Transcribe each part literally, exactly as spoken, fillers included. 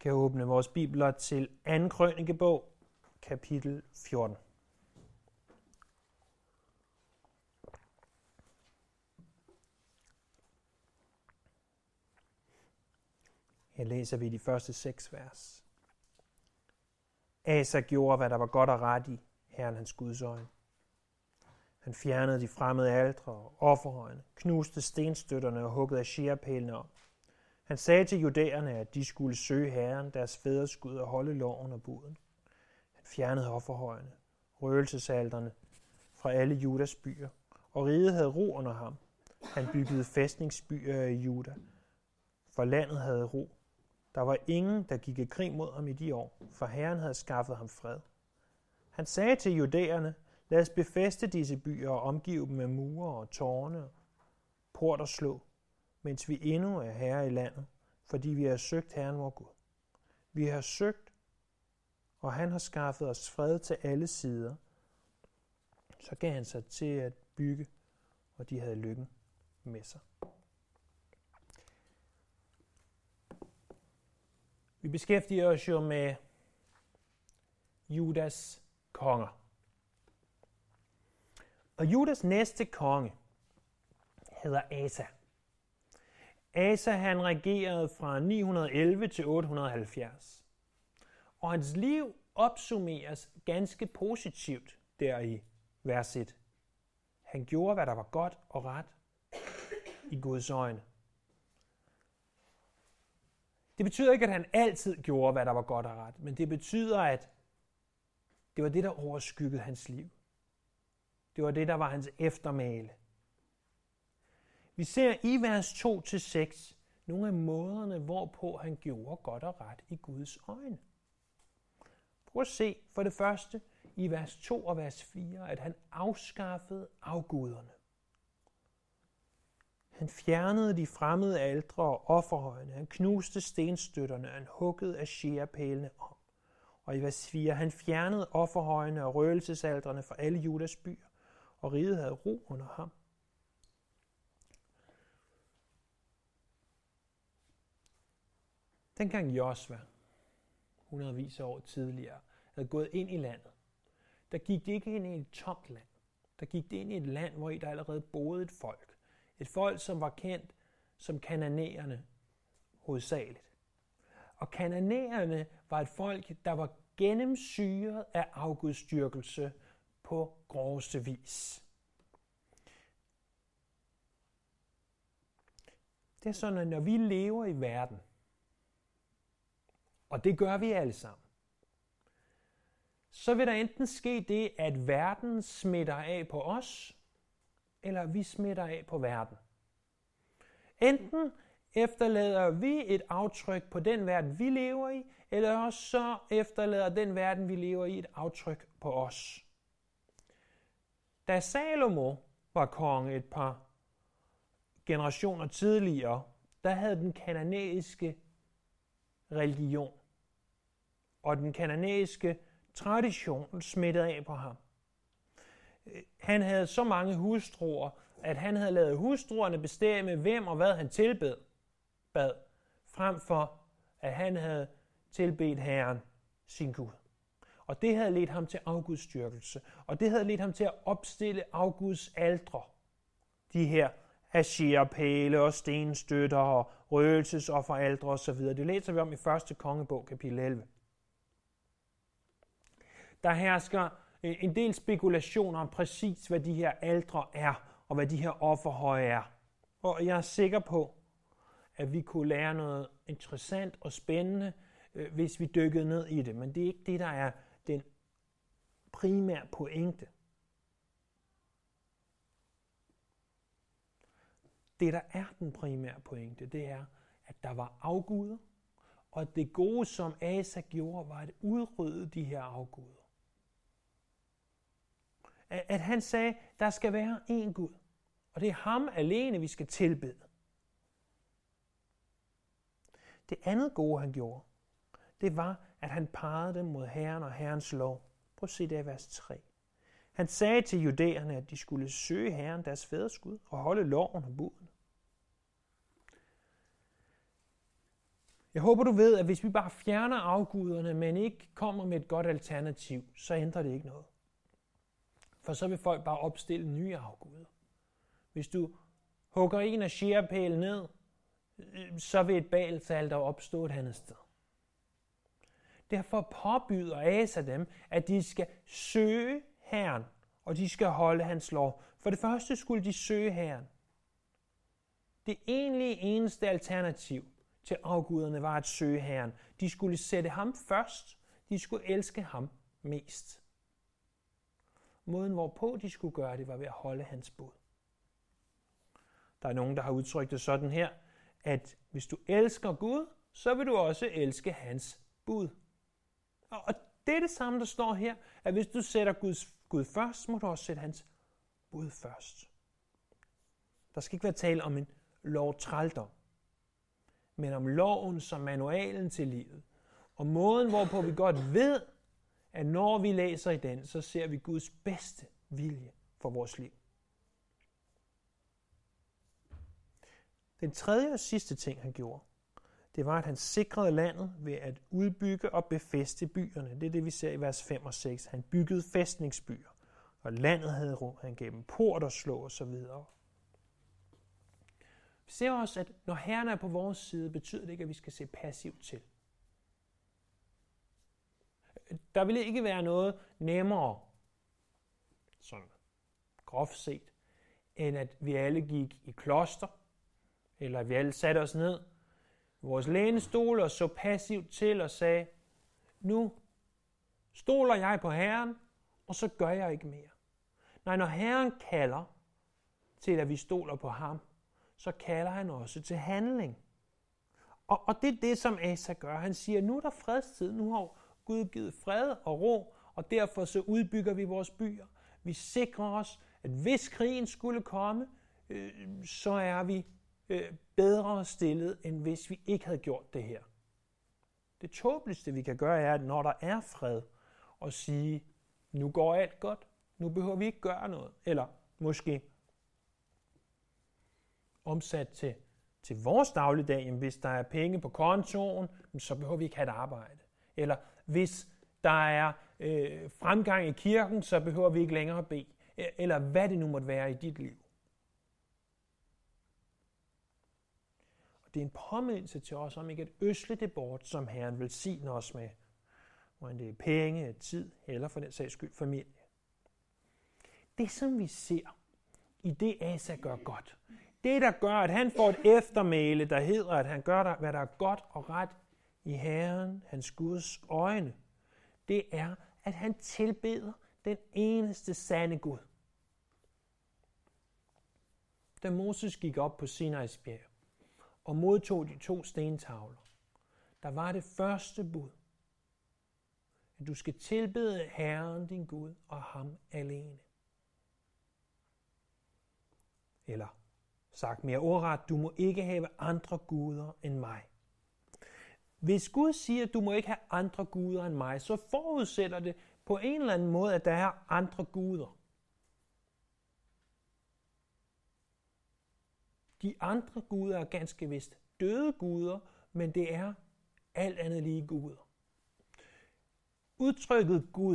kan åbne vores bibler til anden krønikebog, kapitel fjorten. Her læser vi de første seks vers. Asa gjorde, hvad der var godt og ret i Herren hans Guds øjne. Han fjernede de fremmede altre og offerhøjene, knuste stenstøtterne og huggede asherpælene om. Han sagde til judæerne, at de skulle søge Herren, deres fædres Gud, og holde loven og buden. Han fjernede offerhøjene, røgelsesalterne fra alle Judas byer, og riget havde ro under ham. Han byggede fæstningsbyer i Juda, for landet havde ro. Der var ingen, der gik i krig mod ham i de år, for Herren havde skaffet ham fred. Han sagde til judæerne, lad os befæste disse byer og omgive dem med mure og tårne, port og slå, mens vi endnu er herre i landet, fordi vi har søgt Herren vor Gud. Vi har søgt, og han har skaffet os fred til alle sider. Så gav han sig til at bygge, og de havde lykken med sig. Vi beskæftiger os jo med Judas konger. Og Judas næste konge hedder Asa. Asa han regerede fra ni hundrede og elleve til otte hundrede og halvfjerds. Og hans liv opsummeres ganske positivt der i vers et. Han gjorde, hvad der var godt og ret i Guds øjne. Det betyder ikke, at han altid gjorde, hvad der var godt og ret, men det betyder, at det var det, der overskyggede hans liv. Det var det, der var hans eftermæle. Vi ser i vers to til seks nogle af måderne, hvorpå han gjorde godt og ret i Guds øjne. Prøv at se for det første i vers to og vers fire, at han afskaffede afguderne. Han fjernede de fremmede altre og offerhøjene, han knuste stenstøtterne, han huggede asherpælene om. Og i vers fire, han fjernede offerhøjene og røgelsesaltrene fra alle Judas byer, og riget havde ro under ham. Dengang Josva, hundredvis af år tidligere, havde gået ind i landet, der gik det ikke ind i et tomt land. Der gik det ind i et land, hvor der allerede boede et folk. Et folk, som var kendt som kananæerne hovedsageligt. Og kananæerne var et folk, der var gennemsyret af afgudstyrkelse på groveste vis. Det er sådan, at når vi lever i verden, og det gør vi alle sammen, så vil der enten ske det, at verden smitter af på os, eller vi smitter af på verden. Enten efterlader vi et aftryk på den verden, vi lever i, eller også så efterlader den verden, vi lever i, et aftryk på os. Da Salomo var konge et par generationer tidligere, der havde den kananæiske religion og den kananæiske tradition smittet af på ham. Han havde så mange hustruer, at han havde lavet hustruerne bestemme, hvem og hvad han tilbed, bad, frem for at han havde tilbedt Herren, sin Gud. Og det havde ledt ham til afgudstyrkelse, og det havde ledt ham til at opstille afguds altre. De her asherpæle og stenstøtter og røgelsesofferaltre osv. Det læser vi om i første kongebog, kapitel elleve. Der hersker en del spekulationer om præcis, hvad de her altre er, og hvad de her offerhøje er. Og jeg er sikker på, at vi kunne lære noget interessant og spændende, hvis vi dykkede ned i det. Men det er ikke det, der er den primære pointe. Det, der er den primære pointe, det er, at der var afguder, og at det gode, som Asa gjorde, var at udrydde de her afguder. At han sagde, der skal være én Gud, og det er ham alene, vi skal tilbede. Det andet gode, han gjorde, det var, at han pegede dem mod Herren og Herrens lov. Prøv at se det i vers tre. Han sagde til judæerne, at de skulle søge Herren, deres fædres Gud, og holde loven og buden. Jeg håber, du ved, at hvis vi bare fjerner afguderne, men ikke kommer med et godt alternativ, så ændrer det ikke noget. For så vil folk bare opstille nye afguder. Hvis du hugger en af Sheerpælen ned, så vil et Baalsalter opstå et andet sted. Derfor påbyder Asa dem, at de skal søge Herren, og de skal holde hans lov. For det første skulle de søge Herren. Det egentlige eneste alternativ til afguderne var at søge Herren. De skulle sætte ham først. De skulle elske ham mest. Måden, hvorpå de skulle gøre det, var ved at holde hans bud. Der er nogen, der har udtrykt det sådan her, at hvis du elsker Gud, så vil du også elske hans bud. Og det er det samme, der står her, at hvis du sætter Guds, Gud først, må du også sætte hans bud først. Der skal ikke være tale om en lovtrældom, men om loven som manualen til livet. Og måden, hvorpå vi godt ved, at når vi læser i den, så ser vi Guds bedste vilje for vores liv. Den tredje og sidste ting, han gjorde, det var, at han sikrede landet ved at udbygge og befæste byerne. Det er det, vi ser i vers fem og seks. Han byggede fæstningsbyer, og landet havde rum. Han gav dem port og slå og så videre. Vi ser også, at når Herren er på vores side, betyder det ikke, at vi skal se passivt til. Der vil ikke være noget nemmere, sådan groft set, end at vi alle gik i kloster, eller at vi alle satte os ned i vores lænestol og så passivt til og sagde, nu stoler jeg på Herren, og så gør jeg ikke mere. Nej, når Herren kalder til, at vi stoler på ham, så kalder han også til handling. Og, og det er det, som Asa gør. Han siger, nu er der fredstid, nu har Gud givet fred og ro, og derfor så udbygger vi vores byer. Vi sikrer os, at hvis krigen skulle komme, øh, så er vi øh, bedre stillet, end hvis vi ikke havde gjort det her. Det tåbeligste, vi kan gøre, er, at når der er fred, og sige, nu går alt godt, nu behøver vi ikke gøre noget. Eller måske omsat til, til vores dagligdag, jamen, hvis der er penge på kontoen, så behøver vi ikke have et arbejde. Eller hvis der er øh, fremgang i kirken, så behøver vi ikke længere bede. Eller hvad det nu måtte være i dit liv. Og det er en påmindelse til os om ikke at øsle det bort, som Herren velsigner os med. Hvor det er penge, tid, eller for den sags skyld familie. Det, som vi ser i det, Asa gør godt, det, der gør, at han får et eftermæle, der hedder, at han gør, hvad der er godt og ret i Herren, hans Guds øjne, det er, at han tilbeder den eneste sande Gud. Da Moses gik op på Sinais bjerg og modtog de to stentavler, der var det første bud, at du skal tilbede Herren din Gud og ham alene. Eller sagt mere ordret, du må ikke have andre guder end mig. Hvis Gud siger, at du må ikke have andre guder end mig, så forudsætter det på en eller anden måde, at der er andre guder. De andre guder er ganske vist døde guder, men det er alt andet lige guder. Udtrykket Gud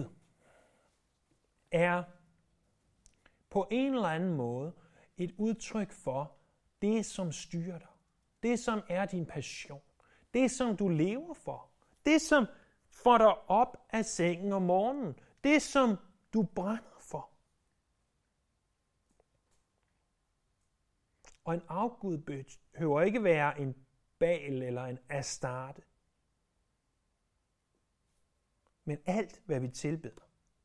er på en eller anden måde et udtryk for det, som styrer dig. Det, som er din passion. Det, som du lever for. Det, som får dig op af sengen om morgenen. Det, som du brænder for. Og en afgud behøver ikke være en Baal eller en Astarte. Men alt, hvad vi tilbeder.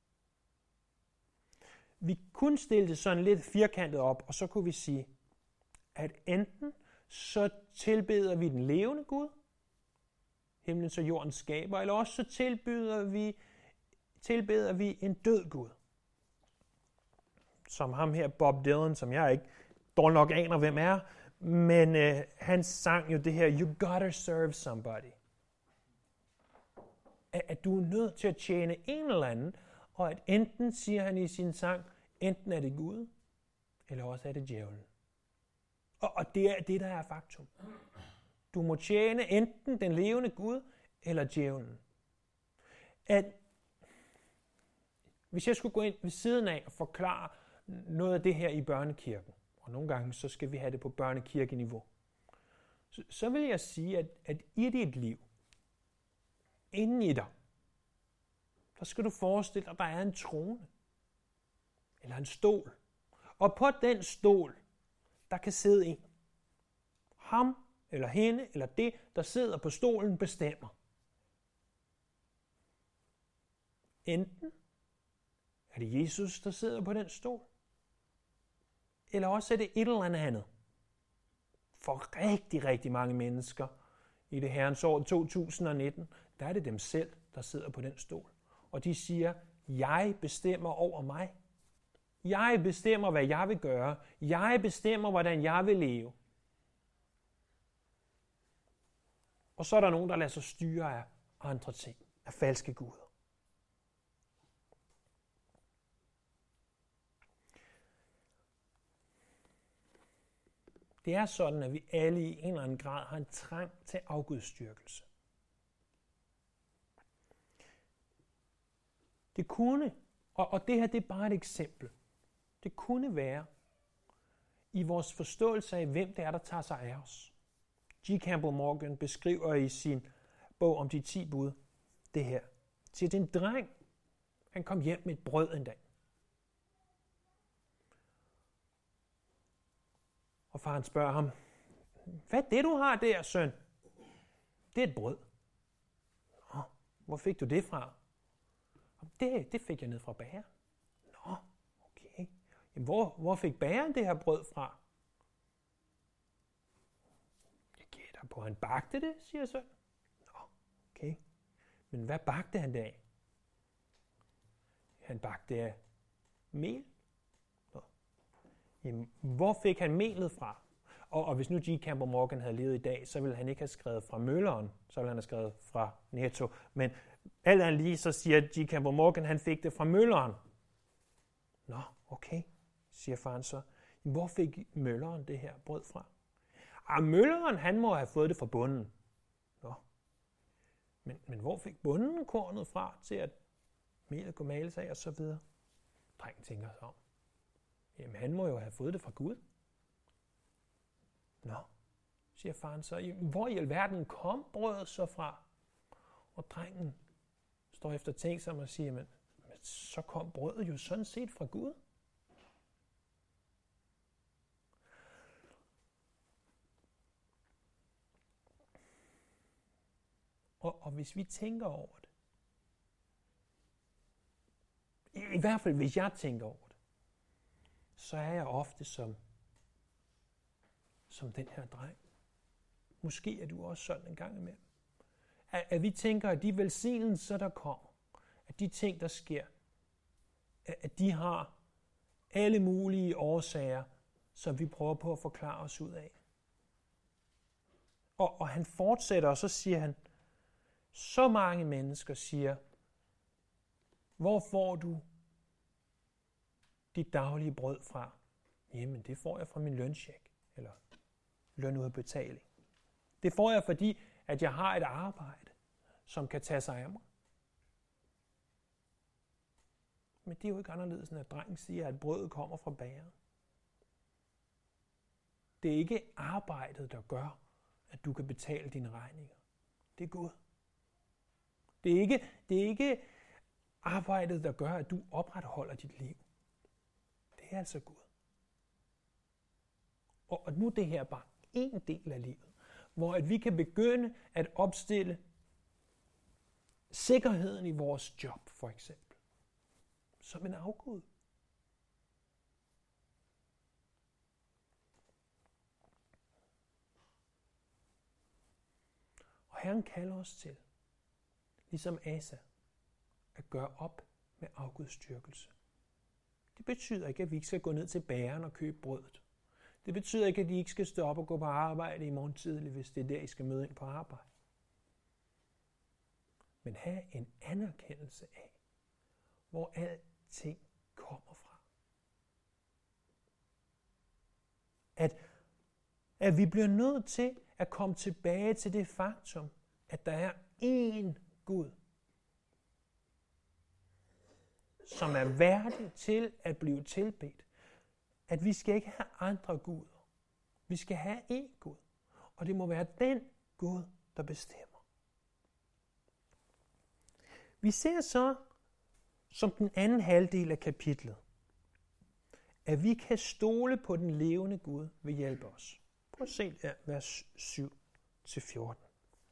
Vi kunne stille det sådan lidt firkantet op, og så kunne vi sige, at enten så tilbeder vi den levende Gud, himlens og jordens skaber, eller også så tilbeder vi, tilbeder vi en død Gud. Som ham her, Bob Dylan, som jeg ikke dårligt nok aner, hvem er, men øh, han sang jo det her, you gotta serve somebody. At, at du er nødt til at tjene en eller anden, og at enten, siger han i sin sang, enten er det Gud, eller også er det djævlen. Og, og det er det, der er faktum. Du må tjene enten den levende Gud eller djævlen. At hvis jeg skulle gå ind ved siden af og forklare noget af det her i børnekirken, og nogle gange så skal vi have det på børnekirkeniveau, så, så vil jeg sige, at, at i dit liv, inden i dig, der skal du forestille dig, at der er en trone, eller en stol. Og på den stol, der kan sidde en. Ham, eller hende, eller det, der sidder på stolen, bestemmer. Enten er det Jesus, der sidder på den stol, eller også er det et eller andet. For rigtig, rigtig mange mennesker i det herrens år to tusind nitten, der er det dem selv, der sidder på den stol. Og de siger, jeg bestemmer over mig. Jeg bestemmer, hvad jeg vil gøre. Jeg bestemmer, hvordan jeg vil leve. Og så er der nogen, der lader sig styre af andre ting, af falske guder. Det er sådan, at vi alle i en eller anden grad har en trang til afgudstyrkelse. Det kunne, og, og det her det er bare et eksempel, det kunne være i vores forståelse af, hvem det er, der tager sig af os. G. Campbell Morgan beskriver i sin bog om de ti bud det her. Han siger, det er en dreng. Han kom hjem med et brød en dag. Og faren spørger ham, hvad er det, du har der, søn? Det er et brød. Nå, hvor fik du det fra? Det, det fik jeg ned fra bageren. Nå, okay. Jamen, hvor, hvor fik bageren det her brød fra? Jeg gætter på, at han bagte det, siger søn. Nå, okay. Men hvad bagte han det af? Han bagte det af mel. Nå. Jamen, hvor fik han melet fra? Og, og hvis nu G. Campbell Morgan havde levet i dag, så ville han ikke have skrevet fra mølleren, så ville han have skrevet fra Netto. Men alt andet lige, så siger G. Campbell Morgan, han fik det fra mølleren. Nå, okay, siger faren så. Hvor fik mølleren det her brød fra? Ah, mølleren, han må have fået det fra bunden. Nå. Men, men hvor fik bunden kornet fra, til at melet kunne males af, og så videre? Drengen tænker sig om. Jamen, han må jo have fået det fra Gud. Nå, siger faren så. Hvor i alverden kom brødet så fra? Og drengen står efter tænksom og siger, men, men så kom brødet jo sådan set fra Gud. Og, og hvis vi tænker over det, i, i hvert fald hvis jeg tænker over det, så er jeg ofte som, som den her dreng. Måske er du også sådan en gang imellem. At, at vi tænker, at de velsignelser, der kommer, at de ting, der sker, at, at de har alle mulige årsager, som vi prøver på at forklare os ud af. Og, og han fortsætter, og så siger han, så mange mennesker siger, hvor får du dit daglige brød fra? Jamen, det får jeg fra min løncheck, eller lønudbetaling. Det får jeg, fordi at jeg har et arbejde, som kan tage sig af mig. Men det er jo ikke anderledes, end at drengen siger, at brødet kommer fra bageren. Det er ikke arbejdet, der gør, at du kan betale dine regninger. Det er Gud. Det er ikke, det er ikke arbejdet, der gør, at du opretholder dit liv. Det er altså Gud. Og, og nu er det her bare en del af livet, hvor at vi kan begynde at opstille sikkerheden i vores job, for eksempel, som en afgud. Og Herren kalder os til, ligesom Asa, at gøre op med afgudstyrkelse. Det betyder ikke, at vi ikke skal gå ned til bageren og købe brødet. Det betyder ikke, at I ikke skal stå op og gå på arbejde i morgen tidlig, hvis det er der, I skal møde ind på arbejde. Men have en anerkendelse af, hvor alting kommer fra. At, at vi bliver nødt til at komme tilbage til det faktum, at der er én Gud, som er værdig til at blive tilbedt. At vi skal ikke have andre guder. Vi skal have én Gud. Og det må være den Gud, der bestemmer. Vi ser så, som den anden halvdel af kapitlet, at vi kan stole på den levende Gud ved hjælp os. Prøv at se der, vers syv til fjorten.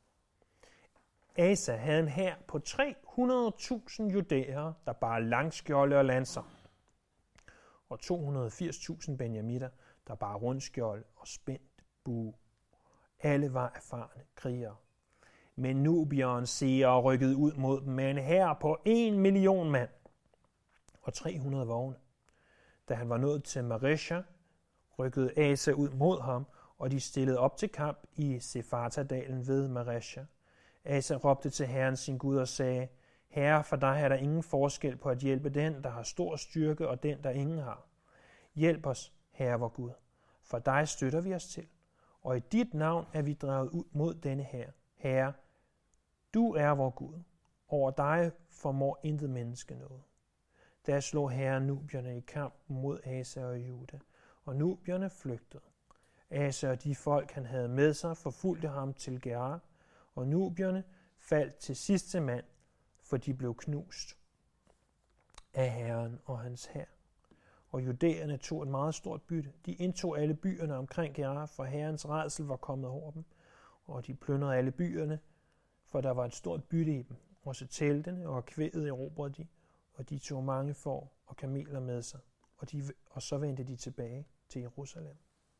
Asa havde en hær på tre hundrede tusind judæere, der bar langskjolde og lanser, og to hundrede og firs tusind benjamitter, der bar rundskjold og spændt bue. Alle var erfarne krigere. Men Nubions seere rykkede ud mod dem med en hær på en million mand og tre hundrede vogne. Da han var nået til Maresha, rykkede Asa ud mod ham, og de stillede op til kamp i Sefartadalen ved Maresha. Asa råbte til Herren sin Gud og sagde, Herre, for dig er der ingen forskel på at hjælpe den, der har stor styrke, og den, der ingen har. Hjælp os, Herre vor Gud, for dig støtter vi os til, og i dit navn er vi drevet ud mod denne her. Herre, du er vor Gud. Over dig formår intet menneske noget. Da slog Herren nubierne i kamp mod Asa og Juda, og nubierne flygtede. Asa og de folk, han havde med sig, forfulgte ham til Gerar, og nubierne faldt til sidste mand, for de blev knust af Herren og hans hær. Og judæerne tog et meget stort bytte. De indtog alle byerne omkring Gerar, for Herrens rædsel var kommet over dem, og de plyndrede alle byerne, for der var et stort bytte i dem. Også teltene og kvæget erobrede de, og de tog mange får og kameler med sig, og, de, og så vendte de tilbage til Jerusalem.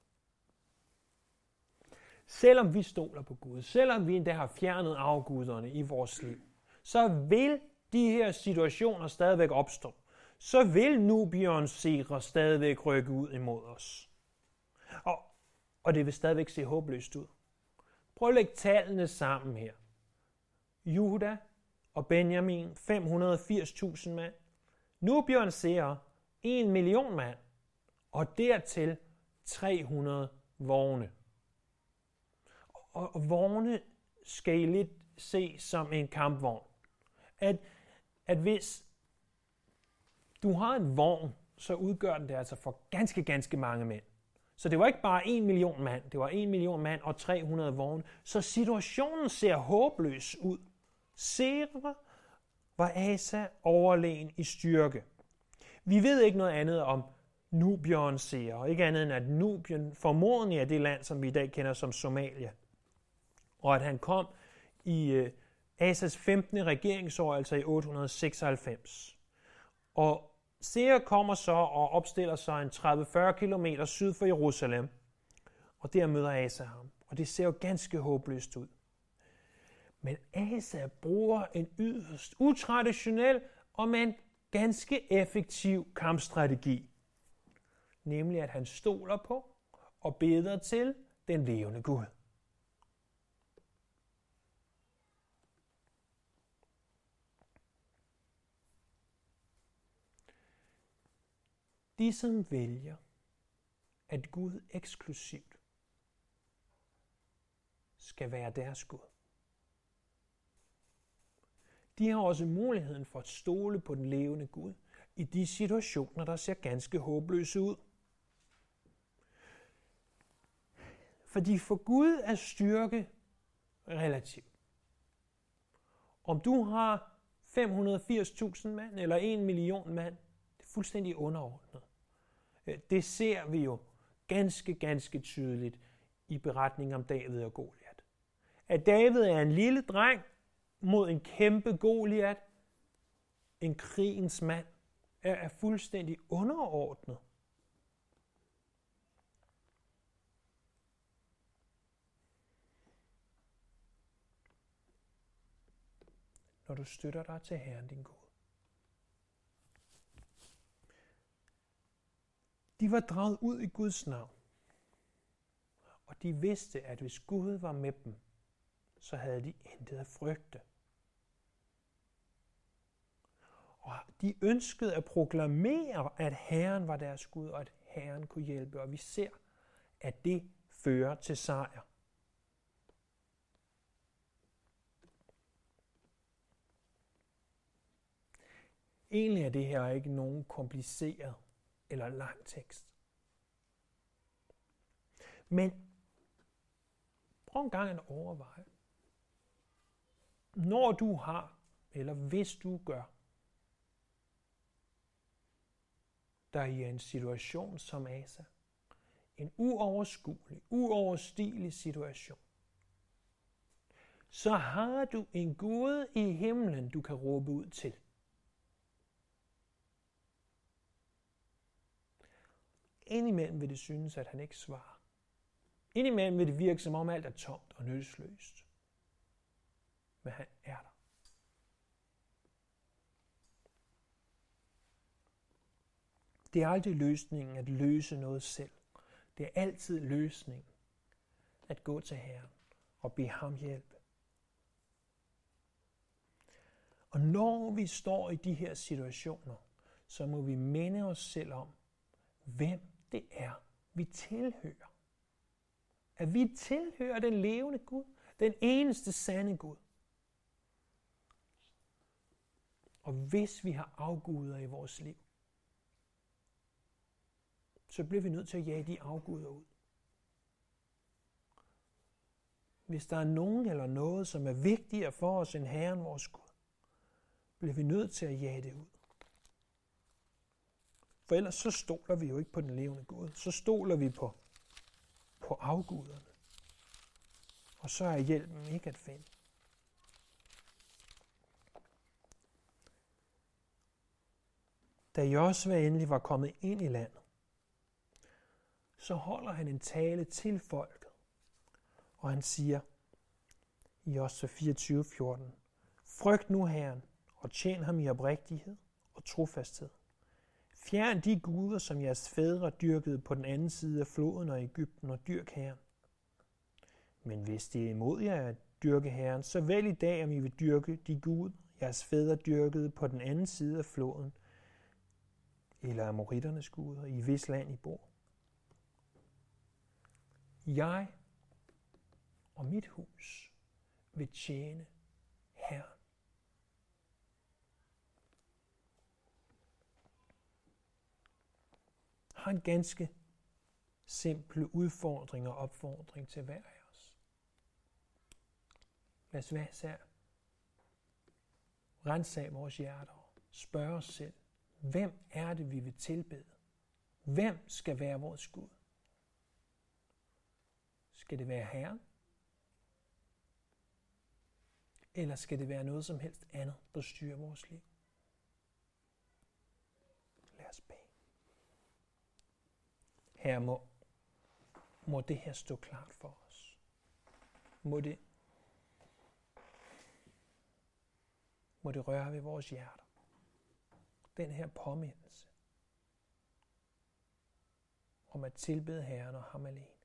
Selvom vi stoler på Gud, selvom vi endda har fjernet afguderne i vores liv, så vil de her situationer stadigvæk opstå. Så vil Nubions seere stadigvæk rykke ud imod os. Og, og det vil stadigvæk se håbløst ud. Prøv at lægge tallene sammen her. Juda og Benjamin, fem hundrede og firs tusind mand. Nubions seere, en million mand. Og dertil tre hundrede vogne. Og, og vogne skal I lidt se som en kampvogn. At, at hvis du har en vogn, så udgør den det altså for ganske, ganske mange mænd. Så det var ikke bare en million mand, det var en million mand og tre hundrede vogne. Så situationen ser håbløs ud. Seere var Asa overlegen i styrke. Vi ved ikke noget andet om Nubions seere, ikke andet end at Nubien formodentlig er det land, som vi i dag kender som Somalia. Og at han kom i uh, Asas femtende regeringsår, altså i otte hundrede og seksoghalvfems. Og seere kommer så og opstiller sig en tredive til fyrre kilometer syd for Jerusalem, og der møder Asa ham. Og det ser jo ganske håbløst ud. Men Asa bruger en yderst utraditionel og men ganske effektiv kampstrategi. Nemlig at han stoler på og beder til den levende Gud. De, som vælger, at Gud eksklusivt skal være deres Gud, de har også muligheden for at stole på den levende Gud i de situationer, der ser ganske håbløse ud. Fordi for Gud er styrke relativ. Om du har fem hundrede og firs tusind mand eller en million mand, det er fuldstændig underordnet. Det ser vi jo ganske, ganske tydeligt i beretningen om David og Goliat. At David er en lille dreng mod en kæmpe Goliat, en krigens mand, er, er fuldstændig underordnet. Når du støtter dig til Herren din Gud. De var draget ud i Guds navn, og de vidste, at hvis Gud var med dem, så havde de intet at frygte. Og de ønskede at proklamere, at Herren var deres Gud, og at Herren kunne hjælpe. Og vi ser, at det fører til sejr. Egentlig er det her ikke nogen kompliceret eller lang tekst. Men prøv en gang at overveje, når du har, eller hvis du gør, der er i en situation som Asa, en uoverskuelig, uoverstigelig situation, så har du en Gud i himlen, du kan råbe ud til. Indimellem vil det synes, at han ikke svarer. Indimellem vil det virke, som om alt er tomt og nyttesløst. Men han er der. Det er aldrig løsningen at løse noget selv. Det er altid løsningen at gå til Herren og bede ham hjælpe. Og når vi står i de her situationer, så må vi minde os selv om, hvem det er, vi tilhører. At vi tilhører den levende Gud, den eneste sande Gud. Og hvis vi har afguder i vores liv, så bliver vi nødt til at jage de afguder ud. Hvis der er nogen eller noget, som er vigtigere for os end Herren vores Gud, bliver vi nødt til at jage det ud. For ellers så stoler vi jo ikke på den levende Gud. Så stoler vi på, på afguderne. Og så er hjælpen ikke at finde. Da Josva endelig var kommet ind i landet, så holder han en tale til folket. Og han siger i Josva fireogtyve fjorten, frygt nu Herren, og tjen ham i oprigtighed og trofasthed. Fjern de guder, som jeres fædre dyrkede på den anden side af floden og Egypten, og dyrk Herren. Men hvis det er imod jer at dyrke Herren, så vælg i dag, om I vil dyrke de guder, jeres fædre dyrkede på den anden side af floden, eller amoritternes guder, i hvis land I bor. Jeg og mit hus vil tjene Herren. Jeg har en ganske simpel udfordring og opfordring til hver af os. Lad os hver især rense vores hjerter og spørge os selv, hvem er det, vi vil tilbede? Hvem skal være vores Gud? Skal det være Herren? Eller skal det være noget som helst andet, der styrer vores liv? Lad os bede. Herre, må, må det her stå klart for os. Må det, må det røre ved vores hjerter. Den her påmindelse om at tilbede Herren og ham alene.